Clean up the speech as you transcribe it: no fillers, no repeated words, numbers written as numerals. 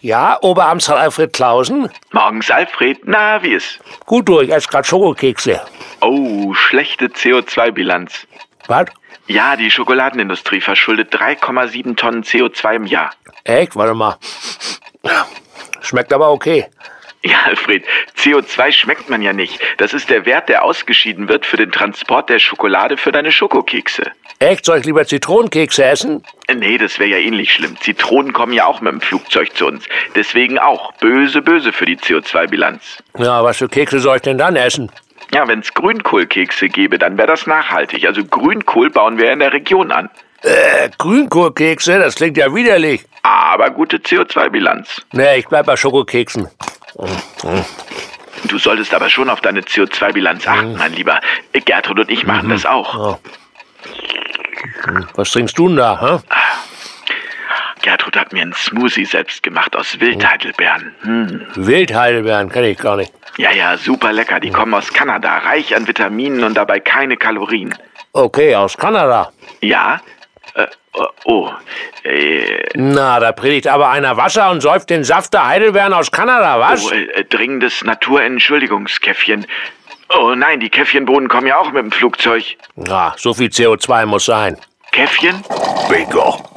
Ja, Oberamtsrat Alfred Clausen? Morgens, Alfred. Na, wie ist? Gut, ich esse gerade Schokokekse. Oh, schlechte CO2-Bilanz. Was? Ja, die Schokoladenindustrie verschuldet 3,7 Tonnen CO2 im Jahr. Echt? Warte mal. Schmeckt aber okay. Ja, Alfred, CO2 schmeckt man ja nicht. Das ist der Wert, der ausgeschieden wird für den Transport der Schokolade für deine Schokokekse. Echt? Soll ich lieber Zitronenkekse essen? Nee, das wäre ja ähnlich schlimm. Zitronen kommen ja auch mit dem Flugzeug zu uns. Deswegen auch böse, böse für die CO2-Bilanz. Ja, was für Kekse soll ich denn dann essen? Ja, wenn es Grünkohlkekse gäbe, dann wäre das nachhaltig. Also Grünkohl bauen wir in der Region an. Grünkohlkekse? Das klingt ja widerlich. Aber gute CO2-Bilanz. Nee, ich bleib bei Schokokeksen. Du solltest aber schon auf deine CO2-Bilanz achten, mein Lieber. Gertrud und ich machen das auch. Oh. Was trinkst du denn da, hä? Gertrud hat mir einen Smoothie selbst gemacht aus Wildheidelbeeren. Wildheidelbeeren kenne ich gar nicht. Ja, super lecker. Die kommen aus Kanada, reich an Vitaminen und dabei keine Kalorien. Okay, aus Kanada. Ja? Na, da predigt aber einer Wasser und säuft den Saft der Heidelbeeren aus Kanada, was? Dringendes Naturentschuldigungskäffchen. Oh nein, die Käffchenbohnen kommen ja auch mit dem Flugzeug. Na, so viel CO2 muss sein. Käffchen? Bingo.